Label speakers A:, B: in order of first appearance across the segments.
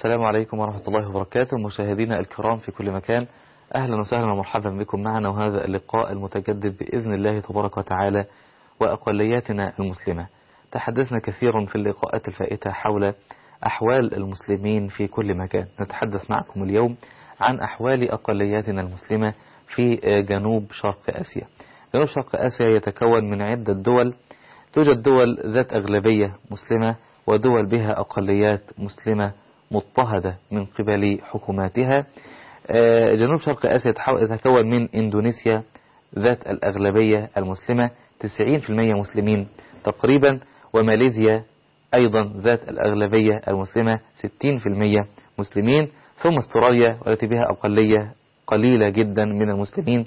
A: السلام عليكم ورحمة الله وبركاته. مشاهدينا الكرام في كل مكان، أهلا وسهلا ومرحبا بكم معنا، وهذا اللقاء المتجدد بإذن الله تبارك وتعالى وأقلياتنا المسلمة. تحدثنا كثيرا في اللقاءات الفائتة حول أحوال المسلمين في كل مكان. نتحدث معكم اليوم عن أحوال أقلياتنا المسلمة في جنوب شرق آسيا. جنوب شرق آسيا يتكون من عدة دول، توجد دول ذات أغلبية مسلمة ودول بها أقليات مسلمة مضطهدة من قبل حكوماتها. جنوب شرق آسيا يتكون من إندونيسيا ذات الأغلبية المسلمة 90% مسلمين تقريبا، وماليزيا أيضا ذات الأغلبية المسلمة 60% مسلمين، ثم استراليا والتي بها أقلية قليلة جدا من المسلمين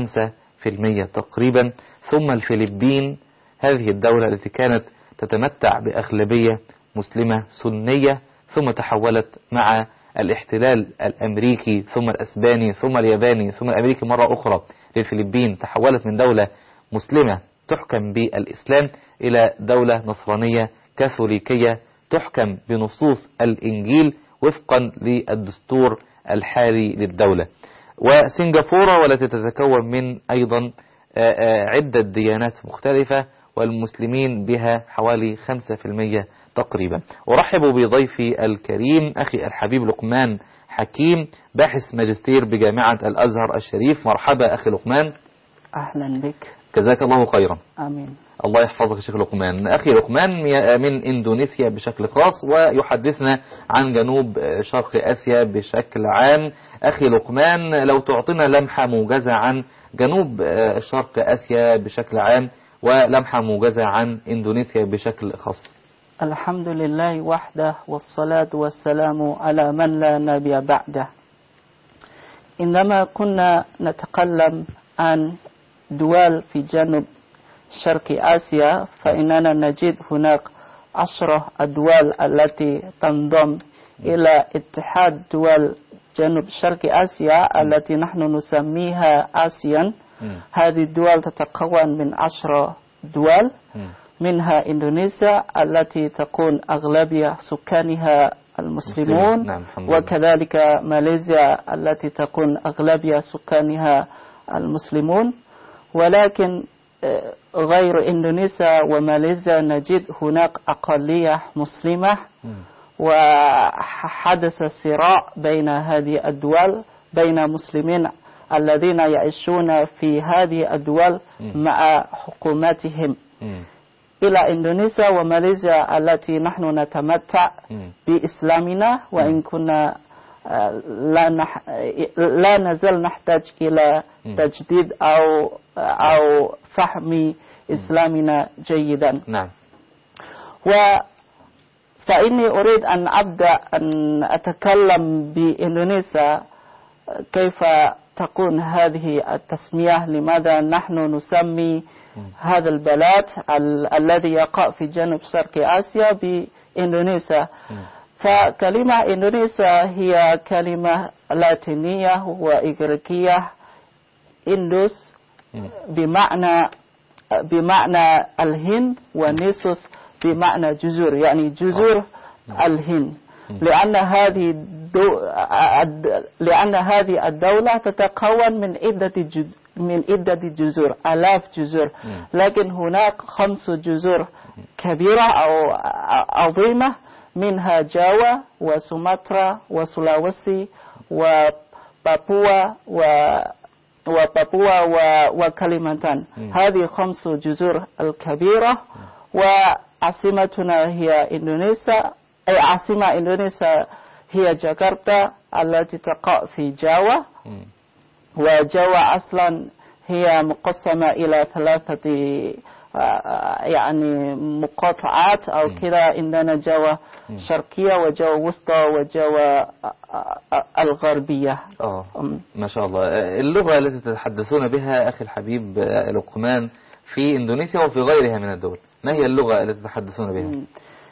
A: 5% تقريبا، ثم الفلبين، هذه الدولة التي كانت تتمتع بأغلبية مسلمة سنية ثم تحولت مع الاحتلال الأمريكي ثم الأسباني ثم الياباني ثم الأمريكي مرة أخرى للفلبين، تحولت من دولة مسلمة تحكم بالإسلام إلى دولة نصرانية كاثوليكية تحكم بنصوص الإنجيل وفقا للدستور الحالي للدولة. وسنغافورة والتي تتكون من أيضا عدة ديانات مختلفة والمسلمين بها حوالي 5% تقريبا. أرحب بضيفي الكريم أخي الحبيب لقمان حكيم، باحث ماجستير بجامعة الأزهر الشريف. مرحبا أخي لقمان.
B: أهلا بك.
A: جزاك الله خيرا.
B: آمين.
A: الله يحفظك يا شيخ لقمان. أخي لقمان من إندونيسيا بشكل خاص ويحدثنا عن جنوب شرق آسيا بشكل عام. أخي لقمان، لو تعطينا لمحة موجزة عن جنوب شرق آسيا بشكل عام ولمحة موجزة عن إندونيسيا بشكل خاص.
B: الحمد لله وحده والصلاة والسلام على من لا نبي بعده. إنما كنا نتكلم عن دول في جنوب شرق آسيا، فإننا نجد هناك 10 الدول التي تنضم إلى اتحاد دول جنوب شرق آسيا التي نحن نسميها آسيان. هذه الدول تتكون من 10 دول، منها إندونيسيا التي تكون أغلبية سكانها المسلمون،
A: نعم.
B: وكذلك ماليزيا التي تكون أغلبية سكانها المسلمون. ولكن غير إندونيسيا وماليزيا نجد هناك أقلية مسلمة، وحدث صراع بين هذه الدول، بين مسلمين الذين يعيشون في هذه الدول مع حكوماتهم، إلى إندونيسيا وماليزيا التي نحن نتمتع بإسلامنا، وإن كنا لا نزال نحتاج إلى تجديد أو فهم إسلامنا جيدا.
A: نعم.
B: فإني أريد أن أبدأ أن أتكلم بإندونيسيا، كيف تكون هذه التسمية، لماذا نحن نسمي هذا البلد الذي يقع في جنوب شرق آسيا بإندونيسيا. فكلمة إندونيسيا هي كلمة لاتينية وإغريقية، إندوس بمعنى الهند، ونيسوس بمعنى جزر، يعني جزر الهند. لأن هذه الدولة تتكون من عدة جزر، آلاف جزر، لكن هناك 5 جزر كبيرة أو عظيمة، منها جاوا وسومطرة وسلاوسي وبابوا وكاليمانتان. هذه 5 جزر الكبيرة، وعاصمتنا هي إندونيسيا. أي عاصمة إندونيسيا هي جاكرتا التي تقع في جاوا، وجاوا أصلا هي مقسمة إلى 3 يعني مقاطعات أو كذا. عندنا جاوا شرقية وجاوا وسطى وجاوا الغربية.
A: ما شاء الله. اللغة التي تتحدثون بها أخي الحبيب لقمان في إندونيسيا وفي غيرها من الدول، ما هي اللغة التي تتحدثون بها؟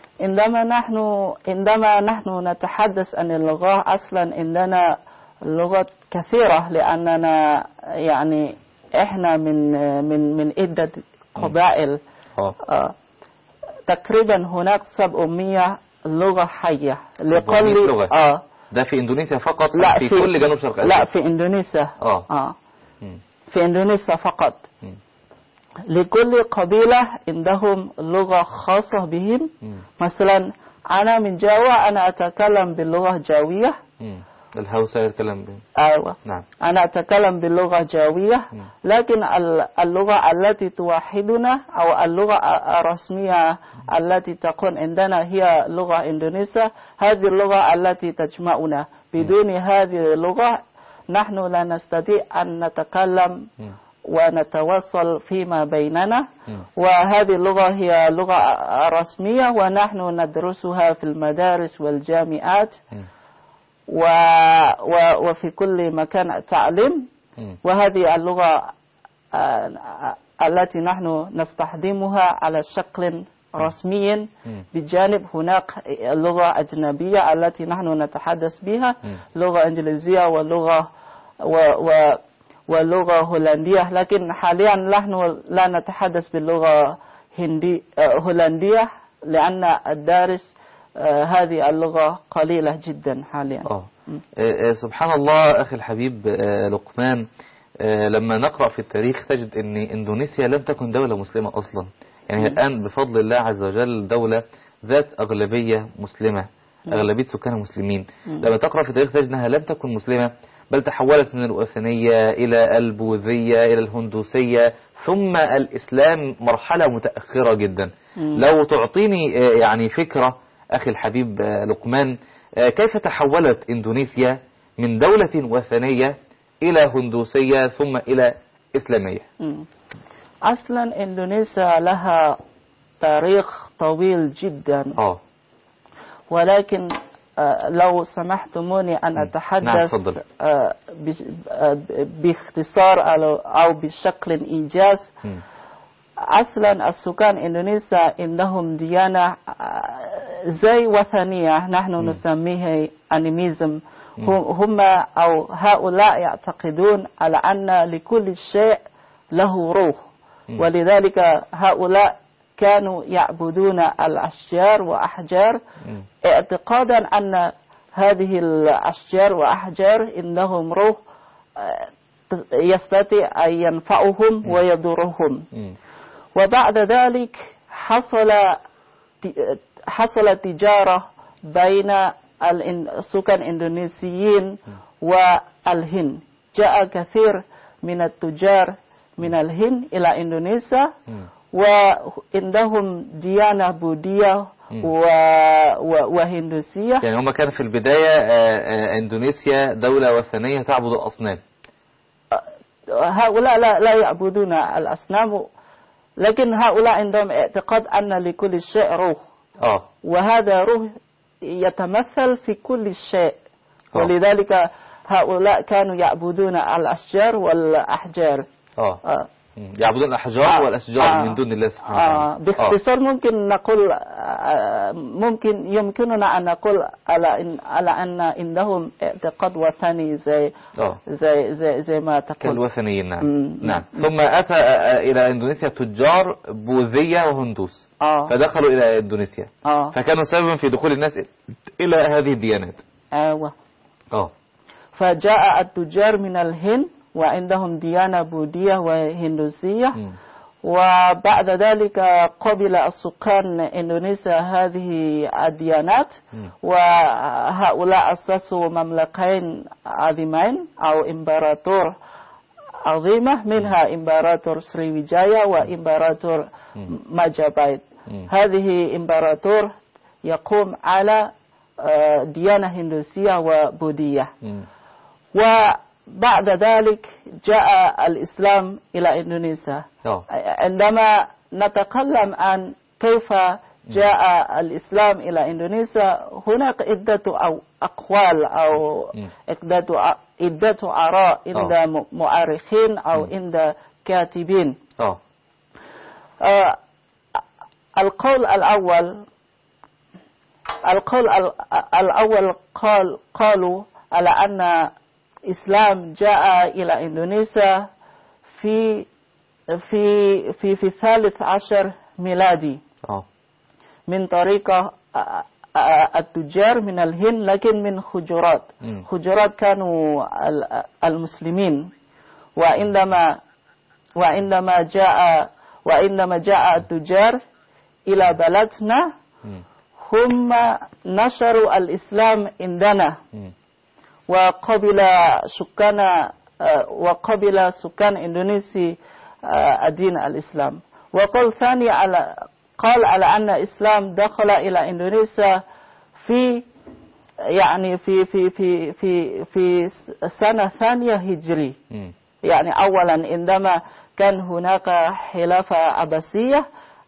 B: عندما نحن نتحدث عن اللغة، أصلا عندنا لغات كثيرة، لأننا يعني إحنا من عدة قبائل. تقريبا هناك 700 لغة حية
A: 700 لغة.
B: لكل
A: ده في إندونيسيا فقط؟
B: لا
A: في كل جنوب شرق آسيا؟
B: لا في إندونيسيا. في إندونيسيا فقط. لكل قبيلة عندهم لغة خاصة بهم. مثلا أنا من جاوا، أنا أتكلم باللغة جاوية.
A: الهوسة يتكلم به.
B: أيوة.
A: نعم.
B: أنا أتكلم باللغة جاوية. لكن اللغة التي توحدنا أو اللغة الرسمية التي تكون عندنا هي لغة إندونيسيا. هذه اللغة التي تجمعنا. بدون هذه اللغة نحن لا نستطيع أن نتكلم ونتواصل فيما بيننا. وهذه اللغة هي لغة رسمية ونحن ندرسها في المدارس والجامعات وفي كل مكان تعليم. وهذه اللغة التي نحن نستخدمها على شكل رسمي. بجانب هناك لغة أجنبية التي نحن نتحدث بها، لغة إنجليزية ولغة هولندية. لكن حاليا نحن لا نتحدث باللغة هولندية لأن الدارس هذه اللغة قليلة جدا حاليا.
A: سبحان الله أخي الحبيب لقمان، لما نقرأ في التاريخ تجد أن إندونيسيا لم تكن دولة مسلمة أصلا. يعني الآن بفضل الله عز وجل دولة ذات أغلبية مسلمة، أغلبية سكانها مسلمين. لما تقرأ في التاريخ تجد أنها لم تكن مسلمة، بل تحولت من الوثنية إلى البوذية إلى الهندوسية ثم الإسلام، مرحلة متأخرة جدا. لو تعطيني يعني فكرة أخي الحبيب لقمان، كيف تحولت إندونيسيا من دولة وثنية إلى هندوسية ثم إلى إسلامية؟
B: أصلا إندونيسيا لها تاريخ طويل جدا. ولكن لو سمحتموني أن أتحدث باختصار أو بشكل إيجاز. أصلا السكان إندونيسيا عندهم ديانة زي وثنية نحن نسميها أنيميزم. هم أو هؤلاء يعتقدون على أن لكل شيء له روح، ولذلك هؤلاء كانوا يعبدون الأشجار وأحجار اعتقادا أن هذه الأشجار وأحجار إنهم روح يستطيع أن ينفعهم ويضرهم. وبعد ذلك حصل تجارة بين السكان الإندونيسيين والهند. جاء كثير من التجار من الهند إلى إندونيسيا وعندهم ديانة بوذية وهندوسية.
A: يعني هم كان في البداية إندونيسيا دولة وثنية تعبد الأصنام.
B: هؤلاء لا يعبدون الأصنام، لكن هؤلاء عندهم اعتقاد أن لكل شيء روح. وهذا روح يتمثل في كل شيء. ولذلك هؤلاء كانوا يعبدون الأشجار والأحجار.
A: يعبدون الأحجار والأشجار من دون الله سبحانه وتعالى.
B: باختصار يمكننا أن نقول على أن عندهم اعتقاد وثني زي ما تقول
A: كالوثنيين. نعم. ثم أتى إلى إندونيسيا تجار بوذية وهندوس فدخلوا إلى إندونيسيا فكانوا سببا في دخول الناس إلى هذه الديانات.
B: فجاء التجار من الهند وعندهم ديانة بوذية وهندوسية. وبعد ذلك قبل السكان إندونيسيا هذه الديانات، وهؤلاء أسسوا مملكتين عظيمين أو إمبراطور عظيمة، منها إمبراطور سريويجايا وإمبراطور ماجابايت. هذه إمبراطور يقوم على ديانة هندوسية وبوذية. وبعد ذلك جاء الإسلام إلى إندونيسيا. عندما نتكلم عن كيف جاء الإسلام إلى إندونيسيا هناك عدة أقوال أو عدة آراء عند مؤرخين أو عند كاتبين. القول الأول قالوا على أن الإسلام جاء إلى إندونيسيا في 13 ميلادي من طريق التجار من الهند لكن من خجرات. خجرات كانوا المسلمين، وعندما جاء التجار إلى بلدنا هم نشروا الإسلام عندنا، وقبل سكان إندونيسيا دين الإسلام. وقال ثاني قال على أن الإسلام دخل إلى إندونيسيا في سنة ثانية هجري. يعني أولا عندما كان هناك خلافة عباسية،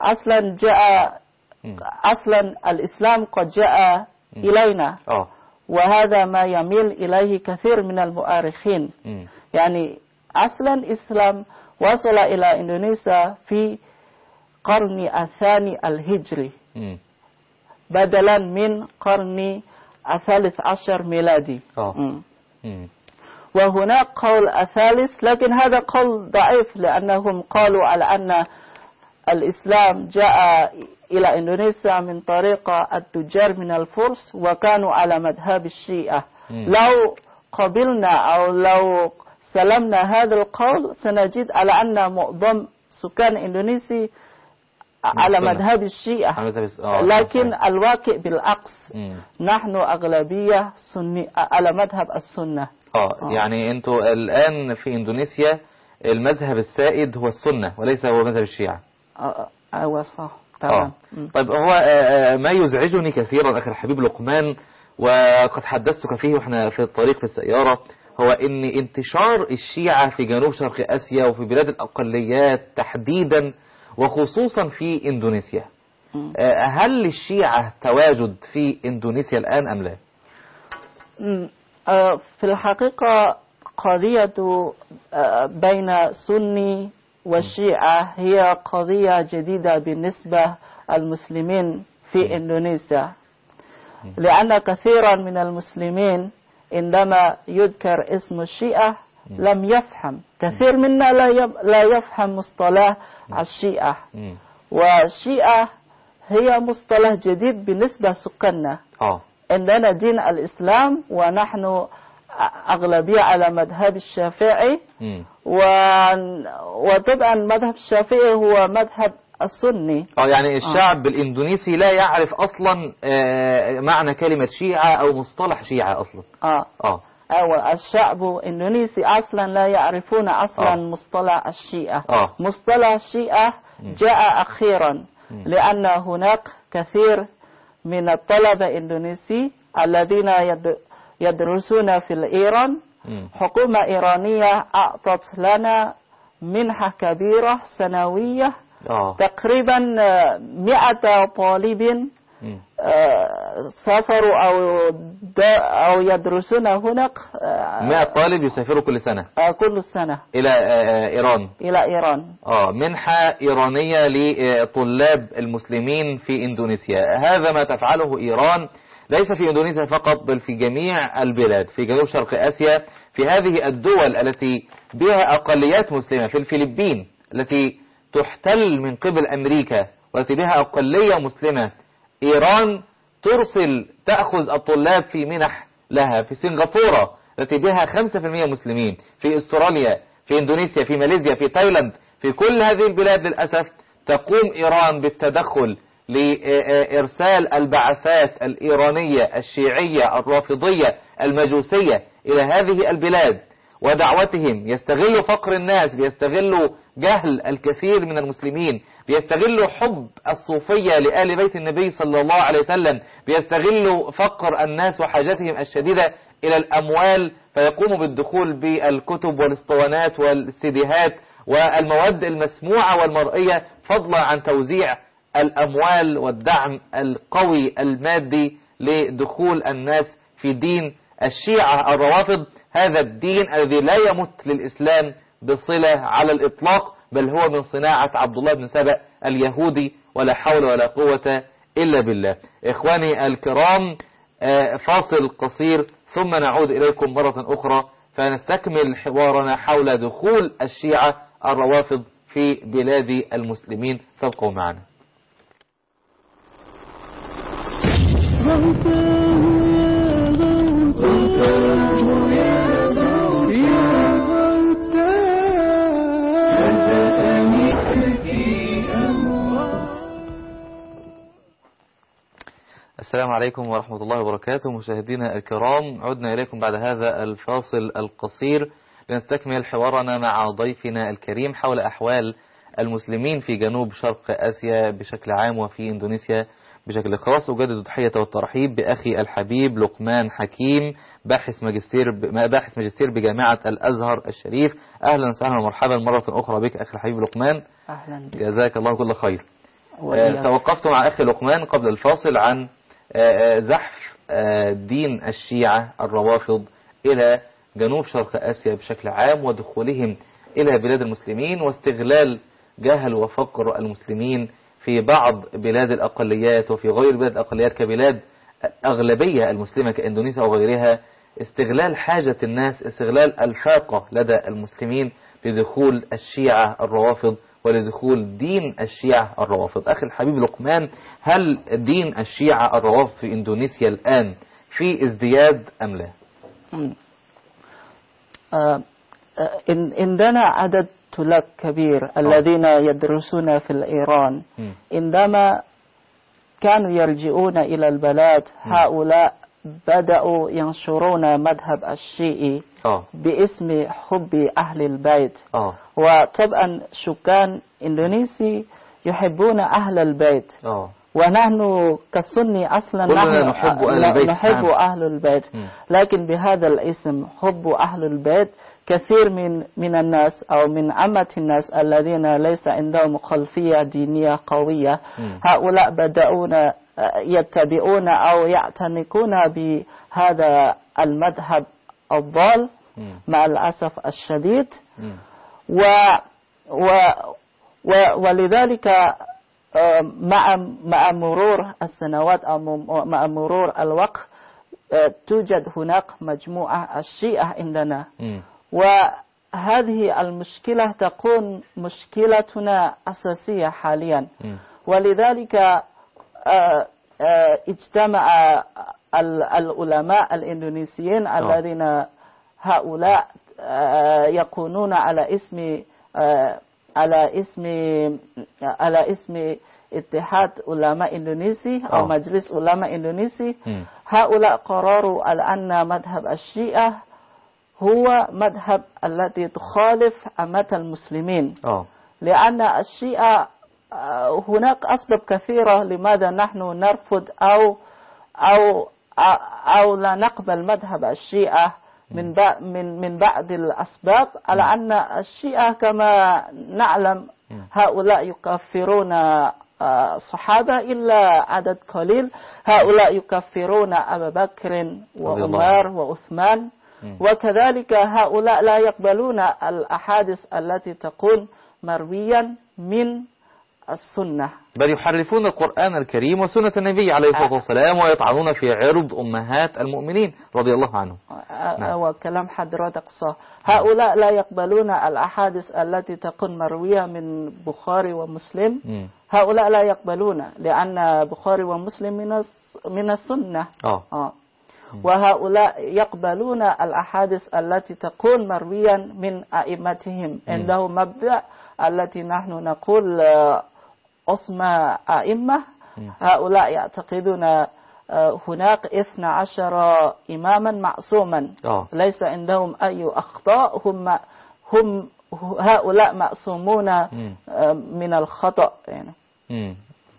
B: أصلا الإسلام قد جاء إلينا، وهذا ما يميل إليه كثير من المؤرخين. يعني أصلا الإسلام وصل إلى إندونيسيا في القرن الثاني الهجري بدلا من القرن الثالث عشر ميلادي. وهناك قول الثالث، لكن هذا قول ضعيف، لأنهم قالوا على أن الإسلام جاء إلى إندونيسيا من طريق التجار من الفرس، وكانوا على مذهب الشيعة. لو قبلنا أو لو سلمنا هذا القول سنجد على أن معظم سكان إندونيسيا على مذهب الشيعة، لكن الواقع بالعكس، نحن أغلبية سني على مذهب السنة.
A: يعني أنتوا الآن في إندونيسيا المذهب السائد هو السنة وليس هو مذهب الشيعة.
B: أيوة صح تمام.
A: طيب، هو ما يزعجني كثيرا أخي الحبيب لقمان، وقد حدثتك فيه وإحنا في الطريق في السيارة، هو إن انتشار الشيعة في جنوب شرق آسيا وفي بلاد الأقليات تحديدا وخصوصا في إندونيسيا. هل للشيعة تواجد في إندونيسيا الآن أم لا؟
B: في الحقيقة قضية بين السني والشيعة هي قضية جديدة بالنسبة للمسلمين في إندونيسيا، لأن كثيرا من المسلمين عندما يذكر اسم الشيعة لم يفهم، كثير منا لا يفهم مصطلح الشيعة، والشيعة هي مصطلح جديد بالنسبة لسكاننا. عندنا دين الإسلام ونحن أغلبية على مذهب الشافعي، وطبعا مذهب الشافعي هو مذهب السني.
A: يعني الشعب الإندونيسي لا يعرف أصلا معنى كلمة شيعة أو مصطلح شيعة أصلا.
B: أيوة، الشعب الإندونيسي أصلا لا يعرفون أصلا مصطلح الشيعة. مصطلح الشيعة جاء أخيرا، لأن هناك كثير من الطلبة الإندونيسي الذين يدرسون في إيران. حكومة إيرانية أعطت لنا منحة كبيرة سنوية، تقريبا 100 طالب سافروا أو يدرسون هناك.
A: 100 طالب يسافروا كل سنة؟
B: كل سنة
A: إلى إيران.
B: إلى إيران.
A: منحة إيرانية لطلاب المسلمين في إندونيسيا. هذا ما تفعله إيران ليس في إندونيسيا فقط، بل في جميع البلاد في جنوب شرق آسيا، في هذه الدول التي بها أقليات مسلمة، في الفلبين التي تحتل من قبل أمريكا والتي بها أقلية مسلمة. إيران تأخذ الطلاب في منح لها. في سنغافورة التي بها 5% مسلمين، في استراليا، في إندونيسيا، في ماليزيا، في تايلاند، في كل هذه البلاد للأسف تقوم إيران بالتدخل لإرسال البعثات الإيرانية الشيعية الرافضية المجوسية إلى هذه البلاد ودعوتهم. يستغلوا فقر الناس، بيستغلوا جهل الكثير من المسلمين، بيستغلوا حب الصوفية لآل بيت النبي صلى الله عليه وسلم، بيستغلوا فقر الناس وحاجتهم الشديدة إلى الأموال، فيقوموا بالدخول بالكتب والاسطوانات والسيديهات والمواد المسموعة والمرئية، فضلا عن توزيع الأموال والدعم القوي المادي لدخول الناس في دين الشيعة الروافض. هذا الدين الذي لا يمت للإسلام بصلة على الإطلاق، بل هو من صناعة عبد الله بن سبأ اليهودي، ولا حول ولا قوة إلا بالله. إخواني الكرام، فاصل قصير ثم نعود إليكم مرة أخرى فنستكمل حوارنا حول دخول الشيعة الروافض في بلاد المسلمين. فابقوا معنا. السلام عليكم ورحمة الله وبركاته. مشاهدينا الكرام، عدنا إليكم بعد هذا الفاصل القصير لنستكمل حوارنا مع ضيفنا الكريم حول أحوال المسلمين في جنوب شرق آسيا بشكل عام وفي إندونيسيا بشكل خاص. أجدد التحية والترحيب بأخي الحبيب لقمان حكيم، باحث ماجستير بجامعة الأزهر الشريف. أهلا وسهلا ومرحبا مرة أخرى بك أخي الحبيب لقمان.
B: أهلا بك.
A: جزاك الله كل خير. توقفت مع أخي لقمان قبل الفاصل عن زحف دين الشيعة الروافض إلى جنوب شرق آسيا بشكل عام ودخولهم إلى بلاد المسلمين واستغلال جهل وفقر المسلمين في بعض بلاد الأقليات وفي غير بلاد الأقليات كبلاد أغلبية المسلمة كإندونيسيا وغيرها، استغلال حاجة الناس، استغلال الفاقة لدى المسلمين لدخول الشيعة الروافض ولدخول دين الشيعة الروافض. أخي الحبيب لقمان، هل دين الشيعة الروافض في إندونيسيا الآن في ازدياد أم لا؟
B: عندنا عدد طلاب كبير الذين يدرسون في إيران. عندما كانوا يرجعون إلى البلاد هؤلاء بدأوا ينشرون مذهب الشيعي باسم حب أهل البيت. وطبعا سكان إندونيسيا يحبون أهل البيت. ونحن كسني أصلا نحب أهل البيت. لكن بهذا الاسم حب أهل البيت كثير من الناس أو من عامة الناس الذين ليس عندهم خلفية دينية قوية، هؤلاء بدأون يتبعون أو يعتنقون بهذا المذهب الضال مع الأسف الشديد. ولذلك مع مرور السنوات أو مع مرور الوقت توجد هناك مجموعة الشيعة عندنا، وهذه المشكلة تكون مشكلتنا أساسية حاليا. ولذلك اجتمع العلماء الإندونيسيين الذين هؤلاء يكونون على اسم اتحاد علماء إندونيسي أو مجلس علماء إندونيسي. هؤلاء قرروا على أن مذهب الشيعة هو مذهب الذي تخالف عامة المسلمين. لأن الشيعة هناك أسباب كثيرة لماذا نحن نرفض أو لا نقبل مذهب الشيعة. من بعض الأسباب على أن الشيعة كما نعلم هؤلاء يكفرون صحابة إلا عدد قليل. هؤلاء يكفرون أبا بكر وعمر وعثمان، وكذلك هؤلاء لا يقبلون الأحاديث التي تكون مرويا من السنة،
A: بل يحرفون القرآن الكريم وسنة النبي عليه الصلاة والسلام ويطعنون في عرض أمهات المؤمنين رضي الله عنهم.
B: وكلام حضرتك صح. هؤلاء لا يقبلون الأحاديث التي تكون مروية من بخاري ومسلم. هؤلاء لا يقبلون لأن بخاري ومسلم من السنة. وهؤلاء يقبلون الأحاديث التي تكون مرويا من أئمتهم. عنده مبدأ التي نحن نقول اسمى أئمة. هؤلاء يعتقدون هناك 12 إماما معصوما ليس عندهم أي أخطاء. هم هؤلاء معصومون من الخطأ يعني.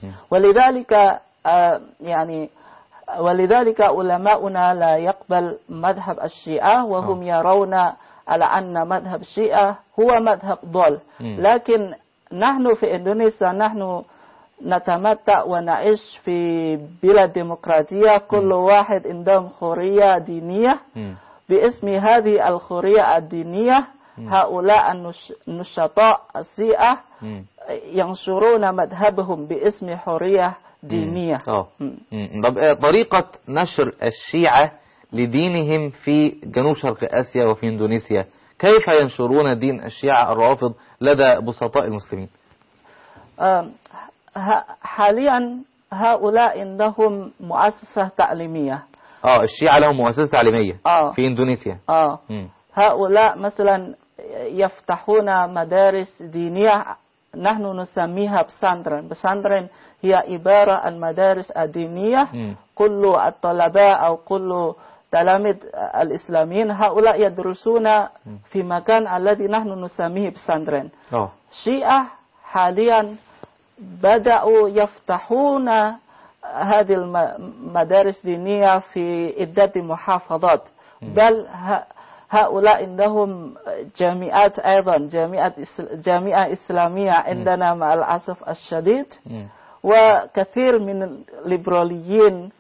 B: ولذلك علماؤنا لا يقبل مذهب الشيعة، وهم يرون على أن مذهب الشيعة هو مذهب ضال. لكن نحن في إندونيسيا نحن نتمتع ونعيش في بلاد ديمقراطية، كل واحد عندهم حرية دينية. باسم هذه الحرية الدينية هؤلاء النشطاء الشيعة ينشرون مذهبهم باسم حرية دينية.
A: طريقة نشر الشيعة لدينهم في جنوب شرق آسيا وفي إندونيسيا، كيف ينشرون دين الشيعة الروافض لدى بسطاء المسلمين؟
B: حاليا هؤلاء عندهم مؤسسة تعليمية.
A: الشيعة لهم مؤسسة تعليمية في إندونيسيا.
B: هؤلاء مثلا يفتحون مدارس دينية، نحن نسميها بساندرن. بساندرن هي عبارة عن مدارس الدينية. كل الطلباء أو كل تلاميذ الإسلاميين هؤلاء يدرسون في مكان الذي نحن نسميه بساندرن. الشيعة حاليا بدأوا يفتحون هذه المدارس الدينية في عدة محافظات، بل هؤلاء عندهم جامعات أيضا، جامعة إسلامية عندنا مع الأسف الشديد. وكثير من الليبراليين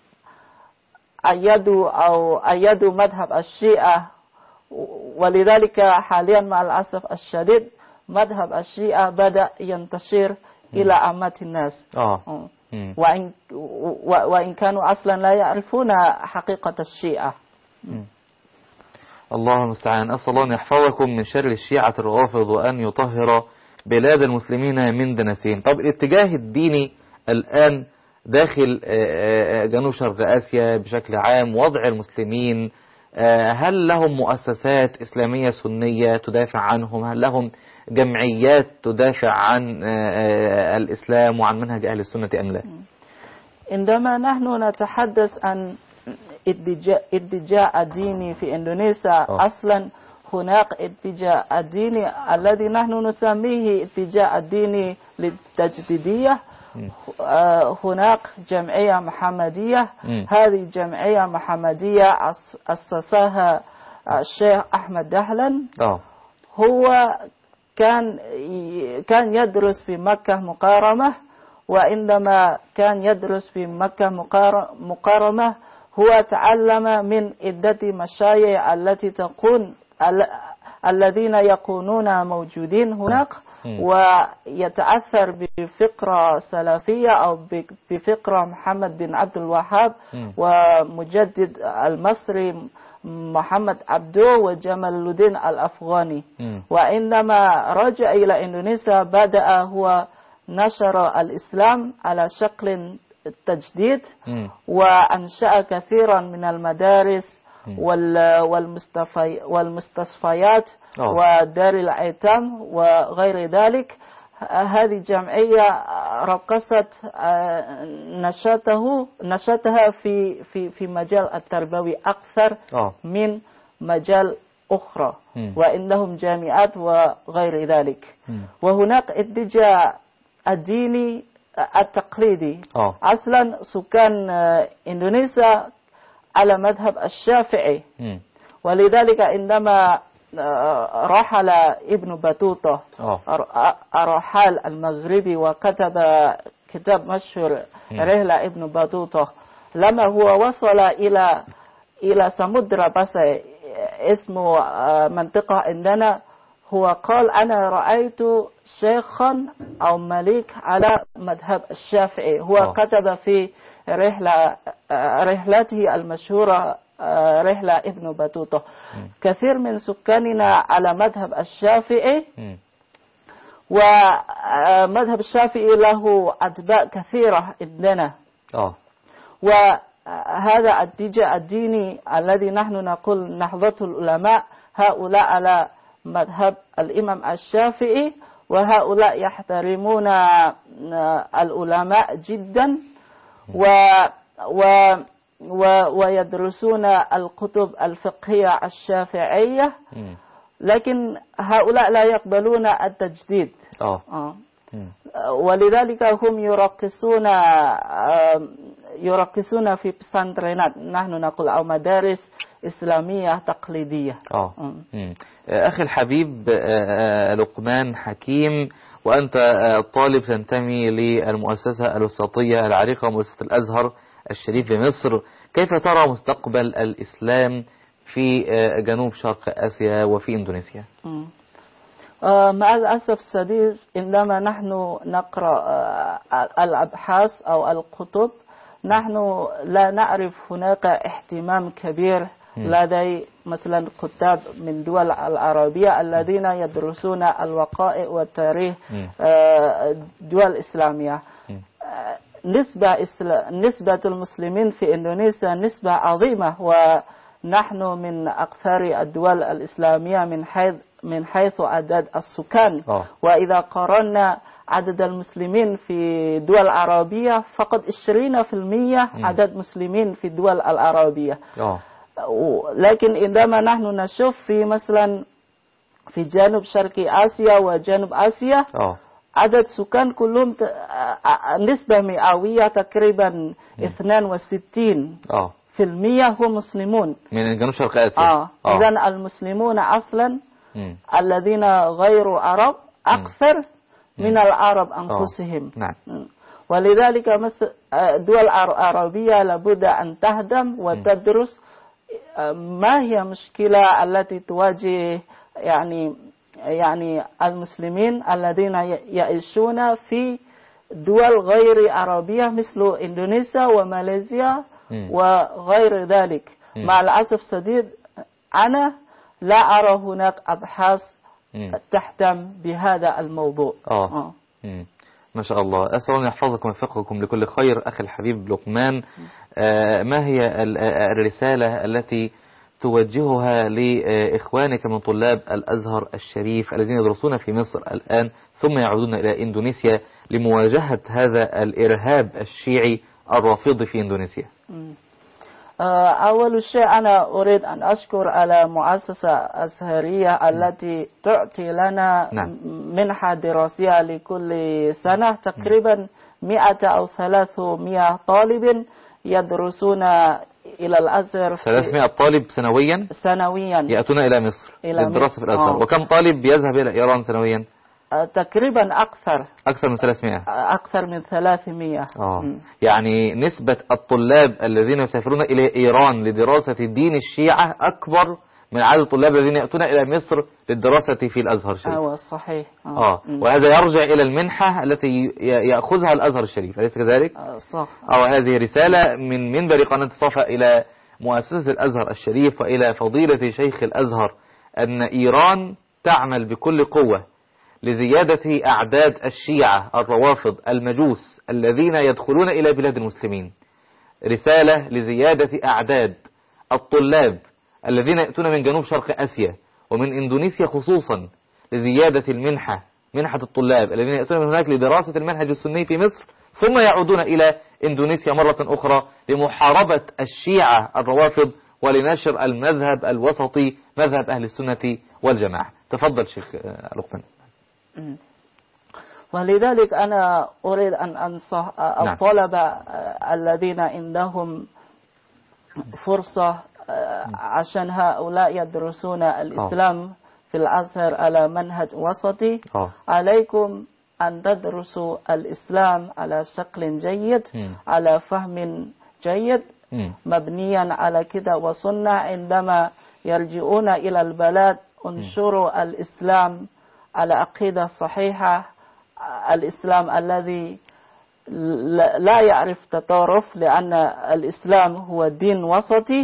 B: أيدوا مذهب الشيعة، ولذلك حاليا مع الأسف الشديد مذهب الشيعة بدأ ينتشر إلى عامة الناس. وإن كانوا أصلا لا يعرفون حقيقة الشيعة.
A: الله المستعان. أسأل الله أن يحفظكم من شر الشيعة الروافض وأن يطهر بلاد المسلمين من دنسين. طب الاتجاه الديني الآن داخل جنوب شرق آسيا بشكل عام، وضع المسلمين، هل لهم مؤسسات إسلامية سنية تدافع عنهم؟ هل لهم جمعيات تدافع عن الإسلام وعن منهج أهل السنة أم لا؟
B: عندما نحن نتحدث عن اتجاه الديني في إندونيسيا، أصلا هناك اتجاه الديني الذي نحن نسميه اتجاه الديني للتجديدية. هناك جمعية محمدية. هذه الجمعية محمدية أسسها الشيخ أحمد دهلان. هو كان يدرس في مكة مكرمة، وعندما كان يدرس في مكة مكرمة هو تعلم من عدة مشايخ الذين يكونون موجودين هناك، ويتأثر بفكرة سلفية أو بفكرة محمد بن عبد الوهاب ومجدد المصري محمد عبده وجمال الدين الأفغاني. وعندما رجع إلى إندونيسيا بدأ هو نشر الإسلام على شكل تجديد، وأنشأ كثيرا من المدارس والمستشفيات ودار الأيتام وغير ذلك. هذه الجمعية ركزت نشاطها في مجال التربوي أكثر من مجال أخرى، وعندهم جامعات وغير ذلك. وهناك اتجاه الديني التقليدي. أصلا سكان إندونيسيا على مذهب الشافعي، ولذلك عندما رحل ابن بطوطة الرحال المغربي وكتب كتاب مشهور رحلة ابن بطوطة، لما هو وصل إلى سمودرا بس اسمه منطقة عندنا، هو قال أنا رأيت شيخا أو ملك على مذهب الشافعي. هو كتب في رحلته المشهورة رحلة ابن بطوطة. كثير من سكاننا على مذهب الشافعي، ومذهب الشافعي له أتباع كثيرة عندنا. وهذا الاتجاه الديني الذي نحن نقول نهضة العلماء، هؤلاء على مذهب الإمام الشافعي، وهؤلاء يحترمون العلماء جدا ويدرسون الكتب الفقهية الشافعية، لكن هؤلاء لا يقبلون التجديد. ولذلك هم يركزون في بساندرينات، نحن نقول أو مدارس إسلامية تقليدية.
A: أخي الحبيب لقمان حكيم، وأنت طالب تنتمي للمؤسسة الوسطية العريقة، مؤسسة الأزهر الشريف في مصر، كيف ترى مستقبل الإسلام في جنوب شرق آسيا وفي إندونيسيا؟
B: مع الأسف الشديد عندما نحن نقرأ الأبحاث أو الكتب نحن لا نعرف هناك اهتمام كبير لدي مثلا كتاب من دول العربية الذين يدرسون الوقائع والتاريخ دول إسلامية. نسبة المسلمين في إندونيسيا نسبة عظيمة، ونحن من أكثر الدول الإسلامية من حيث عدد السكان. وإذا قارنا عدد المسلمين في الدول العربية فقط 20% عدد مسلمين في الدول العربية. لكن عندما نحن نشوف في مثلا في جنوب شرق آسيا وجنوب آسيا عدد سكان كلهم نسبة مئوية تقريبا 62% هم مسلمون
A: من جنوب شرق آسيا.
B: إذن المسلمون أصلا الذين غير عرب أكثر من العرب أنفسهم. ولذلك الدول العربية لابد أن تهتم وتدرس ما هي المشكلة التي تواجه يعني المسلمين الذين يعيشون في دول غير عربية مثل إندونيسيا وماليزيا وغير ذلك. مع الأسف الشديد أنا لا أرى هناك أبحاث تهتم بهذا الموضوع.
A: ما شاء الله. أسأل الله يحفظكم ويوفقكم لكل خير. أخي الحبيب لقمان، ما هي الرسالة التي توجهها لإخوانك من طلاب الأزهر الشريف الذين يدرسون في مصر الآن ثم يعودون إلى إندونيسيا لمواجهة هذا الإرهاب الشيعي الرافض في إندونيسيا؟
B: أول شيء أنا أريد أن أشكر على مؤسسة أزهرية التي تعطي لنا منحة دراسية لكل سنة، تقريبا 100 أو 300 طالب يدرسون إلى الأزهر.
A: 300 طالب سنويا يأتون إلى مصر للدراسة في الأزهر. وكم طالب يذهب إلى إيران سنويا؟
B: تقريبا أكثر من
A: 300.
B: أكثر من 300.
A: يعني نسبة الطلاب الذين يسافرون إلى إيران لدراسة دين الشيعة أكبر من عدد الطلاب الذين يأتون إلى مصر للدراسة في الأزهر الشريف.
B: صحيح.
A: وهذا يرجع إلى المنحة التي يأخذها الأزهر الشريف، أليس كذلك؟
B: صح.
A: هذه رسالة من منبر قناة صفا إلى مؤسسة الأزهر الشريف وإلى فضيلة شيخ الأزهر أن إيران تعمل بكل قوة لزيادة أعداد الشيعة الروافض المجوس الذين يدخلون إلى بلاد المسلمين. رسالة لزيادة أعداد الطلاب الذين يأتون من جنوب شرق آسيا ومن إندونيسيا خصوصا، لزيادة منحة الطلاب الذين يأتون من هناك لدراسة المنهج السني في مصر ثم يعودون إلى إندونيسيا مرة أخرى لمحاربة الشيعة الروافض ولنشر المذهب الوسطي، مذهب أهل السنة والجماعة. تفضل شيخ لقمان.
B: ولذلك أنا أريد أن أنصح الطلبة الذين عندهم فرصة عشان هؤلاء يدرسون الإسلام في الأزهر على منهج وسطي. عليكم أن تدرسوا الإسلام على شكل جيد، على فهم جيد مبنيا على كتاب وسنة. عندما يرجعون إلى البلد انشروا الإسلام على عقيدة صحيحة، الإسلام الذي لا يعرف تطرف، لأن الإسلام هو دين وسطي.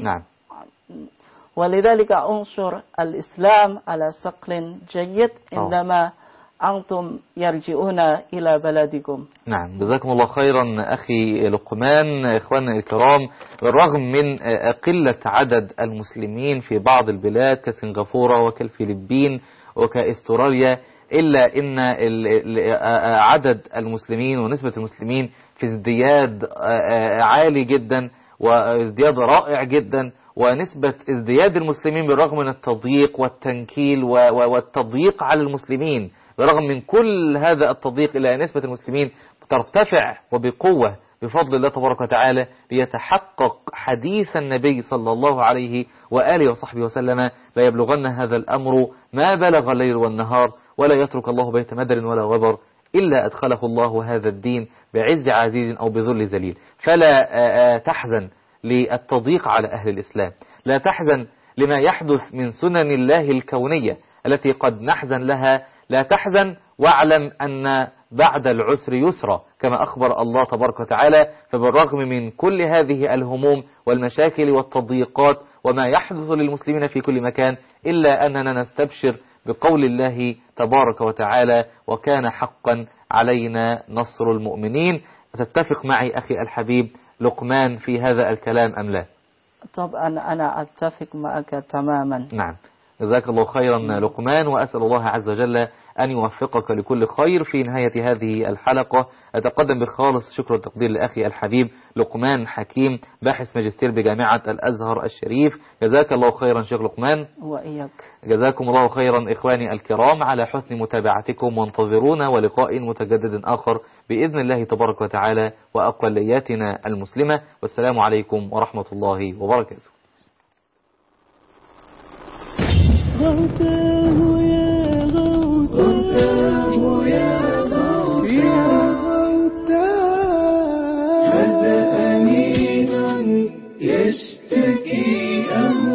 B: ولذلك انشر الإسلام على شكل جيد عندما أنتم يرجعون إلى بلدكم.
A: جزاكم الله خيرا أخي لقمان. إخواننا الكرام، بالرغم من قلة عدد المسلمين في بعض البلاد كسنغافورة وكالفلبين وكاستراليا، إلا إن عدد المسلمين ونسبة المسلمين في ازدياد عالي جدا وازدياد رائع جدا. ونسبة ازدياد المسلمين بالرغم من التضييق والتنكيل والتضييق على المسلمين، بالرغم من كل هذا التضييق، إلى نسبة المسلمين ترتفع وبقوة بفضل الله تبارك وتعالى، ليتحقق حديث النبي صلى الله عليه وآله وصحبه وسلم: لا يبلغن هذا الأمر ما بلغ الليل والنهار، ولا يترك الله بيت مدر ولا غبر إلا أدخله الله هذا الدين بعز عزيز أو بذل ذليل. فلا تحزن للتضييق على أهل الإسلام، لا تحزن لما يحدث من سنن الله الكونية التي قد نحزن لها، لا تحزن، واعلم أن بعد العسر يسرا كما أخبر الله تبارك وتعالى. فبالرغم من كل هذه الهموم والمشاكل والتضييقات وما يحدث للمسلمين في كل مكان، إلا أننا نستبشر بقول الله تبارك وتعالى: وكان حقا علينا نصر المؤمنين. تتفق معي أخي الحبيب لقمان في هذا الكلام أم لا؟
B: طبعا أنا أتفق معك تماما.
A: نعم، جزاك الله خيرا لقمان، وأسأل الله عز وجل أن يوفقك لكل خير. في نهاية هذه الحلقة أتقدم بخالص شكر والتقدير لأخي الحبيب لقمان حكيم، باحث ماجستير بجامعة الأزهر الشريف. جزاك الله خيرا شيخ لقمان.
B: وإياك.
A: جزاكم الله خيرا إخواني الكرام على حسن متابعتكم، وانتظرونا ولقاء متجدد آخر بإذن الله تبارك وتعالى وأقلياتنا المسلمة. والسلام عليكم ورحمة الله وبركاته.
C: غوثاه يا غوثاه يا غوثاه يا غوثاه هذا أنين يشتكي